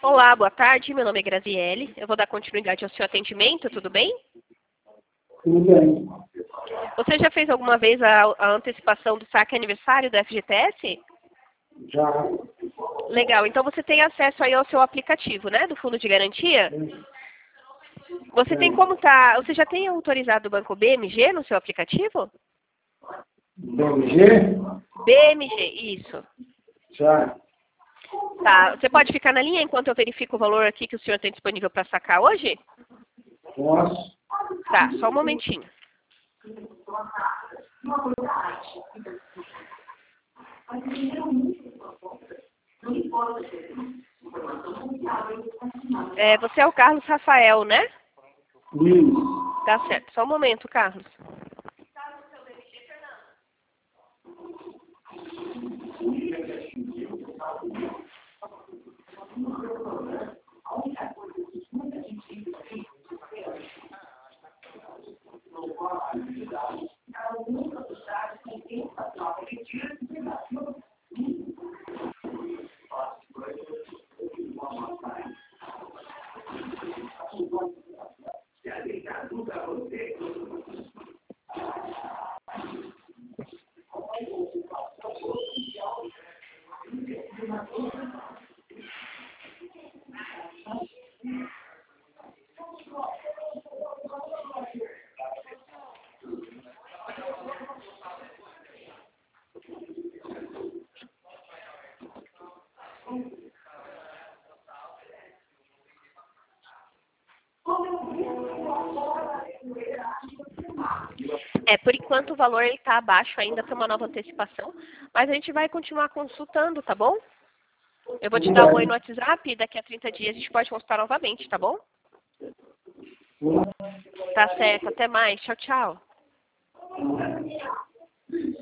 Olá, boa tarde. Meu nome é Graziele. Eu vou dar continuidade ao seu atendimento, tudo bem? Tudo bem. Você já fez alguma vez a antecipação do saque aniversário do FGTS? Já. Legal. Então você tem acesso aí ao seu aplicativo, né, do Fundo de Garantia? Você tem como tá? Você já tem autorizado o Banco BMG no seu aplicativo? BMG? BMG, isso. Já. Tá. Você pode ficar na linha enquanto eu verifico o valor aqui que o senhor tem disponível para sacar hoje? Posso? Tá, só um momentinho. Você é o Carlos Rafael, né? Isso. Tá certo. Só um momento, Carlos. Por enquanto o valor está abaixo ainda para uma nova antecipação, mas a gente vai continuar consultando, tá bom? Eu vou te dar um oi no WhatsApp e daqui a 30 dias a gente pode consultar novamente, tá bom? Tá certo, até mais. Tchau, tchau.